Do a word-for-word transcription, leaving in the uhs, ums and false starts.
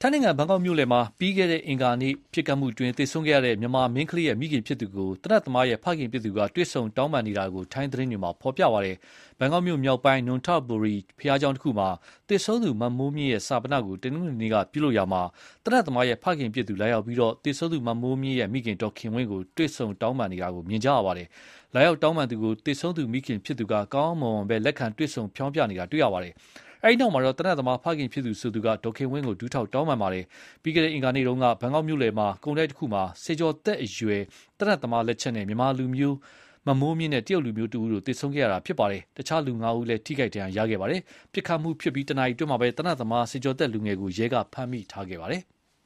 ထိုင်းနိုင်ငံဘန်ကောက်မြို့လယ်မှာပြီးခဲ့တဲ့အင်္ဂါနေ့ပစ်ခတ်မှုအတွင်းသေဆုံးခဲ့ရတဲ့မြန်မာမင်းကလေးရဲ့မိခင်ဖြစ်သူကိုသေနတ်သမားရဲ့ဖခင်ဖြစ်သူကတွေ့ဆုံတောင်းပန်နေတာကိုထိုင်းသတင်းတွေမှာဖော်ပြပါတယ်။ဘန်ကောက်မြို့မြောက်ပိုင်းနွန်ထဘူရီဘုရားကျောင်းတစ်ခုမှာသေဆုံးသူမမိုးမြင့်ရဲ့စာပနကိုတနင်္ဂနွေနေ့ကပြုလုပ်ရာမှာသေနတ်သမားရဲ့ဖခင်ဖြစ်သူလာရောက်ပြီးတော့သေဆုံးသူမမိုးမြင့်ရဲ့မိခင်ဒေါ်ခင်ဝင်းကိုတွေ့ဆုံတောင်းပန်နေတာကိုမြင်ကြရပါတယ်။လာရောက်တောင်းပန်သူကိုသေဆုံးသူမိခင်ဖြစ်သူကကောင်းမွန်ပဲလက်ခံတွေ့ဆုံဖြောင်းပြနေတာတွေ့ရပါတယ်။အဲဒီနောက်မှာတော့တနတ်သမားဖခင်ဖြစ်သူဆိုသူကဒေါ်ခင်ဝင်းကိုဒူးထောက်တောင်းပန်ပါတယ်။ပြီးခဲ့တဲ့အင်္ဂါနေ့တုန်းကဘန်ကောက်မြို့လယ်မှာကုန်တိုက်တစ်ခုမှာစေကျော်သက်အရွယ်တနတ်သမားလက်ချက်နဲ့မြန်မာလူမျိုးမမိုးမြင့်နဲ့တရုတ်လူမျိုးတူတို့သေဆုံးခဲ့ရတာဖြစ်ပါတယ်။တခြားလူငါးဦးလည်းထိခိုက်ဒဏ်ရာရခဲ့ပါတယ်။ပြစ်ခတ်မှုဖြစ်ပြီးတနအီတွင်းမှာပဲတနတ်သမားစေကျော်သက်လူငယ်ကိုရဲကဖမ်းမိထားခဲ့ပါတယ်။